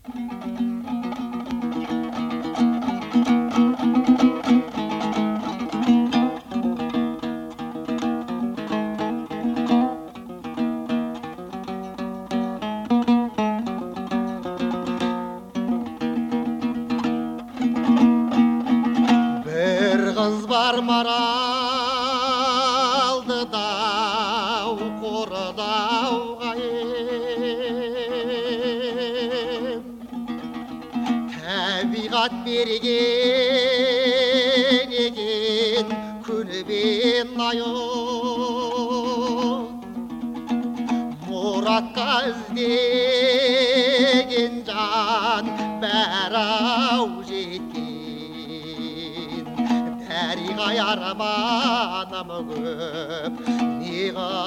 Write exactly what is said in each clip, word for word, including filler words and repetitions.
Қыз бар маралды дау қордауға ем табиғат берген екен күні бен айын мұратқа іздеген жан бәрі-ау жеткен Дәріғай арманым көп не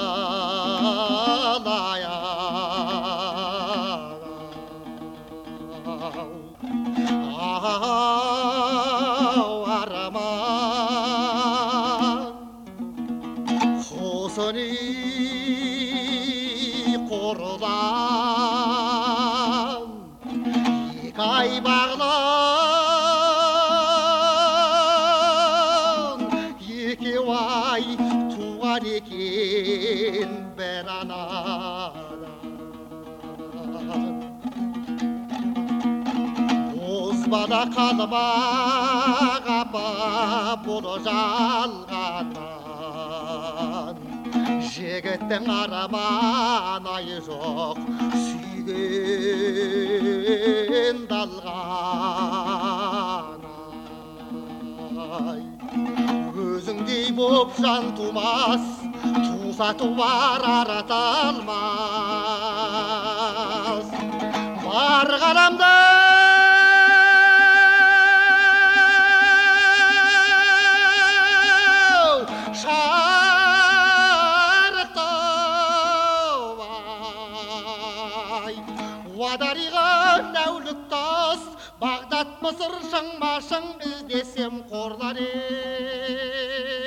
қалайық ау арман құсыни қорлан екі ай бағлан екеу ай туған екен бір анадан бозбала қалмақ апа бұл жалғаннан жігіттің арман айы жоқ сүйген далған ай өзіңдей боп жан тумас туса туар араталмас бар ғаламда Уадариған әулік тас, Бағдат Мысыр шың машың іздесем қорлар ем.